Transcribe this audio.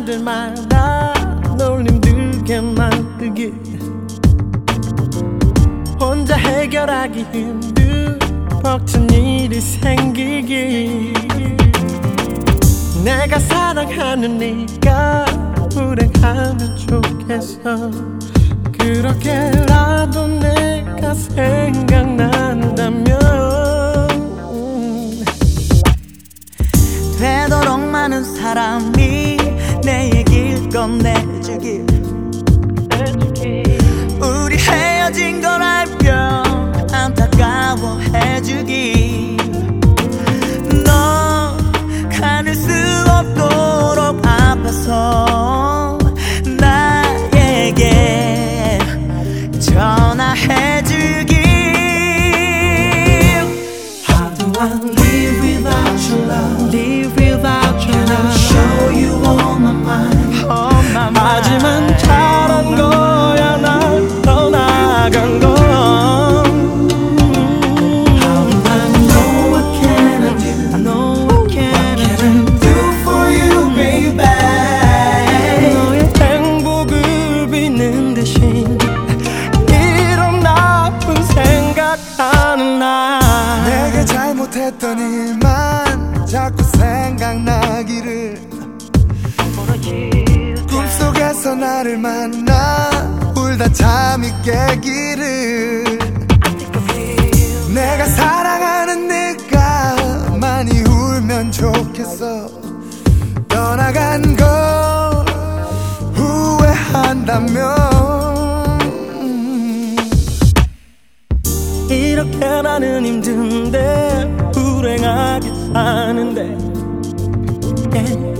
날들마다 널 힘들게 만들기, 혼자 해결하기 힘든 벅찬 일이 생기기, 내가 사랑하는 네가 불행하면 좋겠어. 그렇게라도 내가 생각난다면 되도록 많은 사람이 내 얘길 꺼내주길, 우리 헤어진 걸 알며 안타까워해주길, 너 가눌 수 없도록 아파서 나에게 전화해주길. How do I live without your love? Live without your Can I love? show you all my mind? All my mind. 하지만 잘한 거야 날 떠나간 건. How do I know what can I do? I know what can I Do for you, baby. 너의 행복을 빌는 대신 이런 나쁜 생각하는 나. 내게 잘못했던 일만 자꾸 생각나기를, 꿈속에서 나를 만나 울다 잠이 깨기를, 내가 사랑하는 네가 많이 울면 좋겠어. 떠나간 걸 후회한다면 이렇게 나는 힘든데 불행하게 사는데, yeah.